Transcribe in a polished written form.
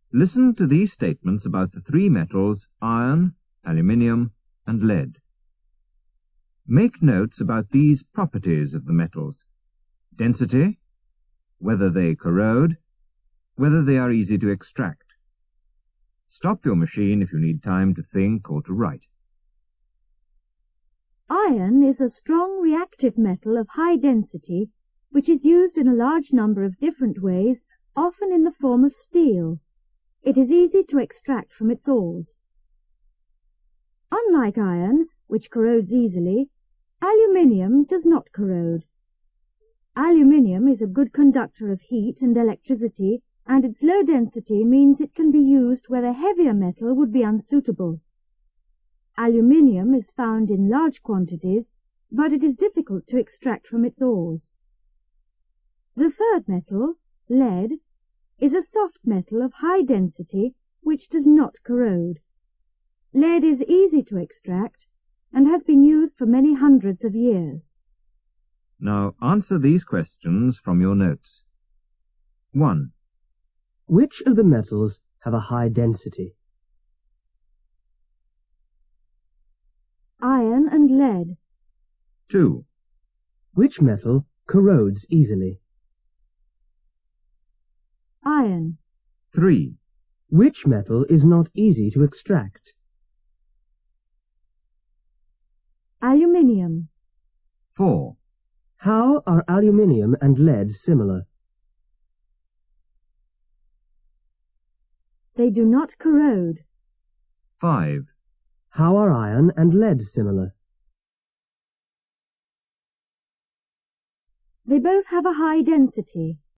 Listen to these statements about the three metals iron, aluminium, and lead. Make notes about these properties of the metals: density, whether they corrode, whether they are easy to extract. Stop your machine if you need time to think or to write. Iron is a strong reactive metal of high density which is used in a large number of different ways, often in the form of steel. It is easy to extract from its ores. Unlike iron, which corrodes easily, aluminium does not corrode. Aluminium is a good conductor of heat and electricity, and its low density means it can be used where a heavier metal would be unsuitable. Aluminium is found in large quantities, but it is difficult to extract from its ores. The third metal, lead, is a soft metal of high density which does not corrode. Lead is easy to extract and has been used for many hundreds of years. Now answer these questions from your notes. 1. Which of the metals have a high density? Iron and lead. 2. Which metal corrodes easily? Iron. 3. Which metal is not easy to extract? Aluminium. 4. How are aluminium and lead similar? They do not corrode. 5. How are iron and lead similar? They both have a high density.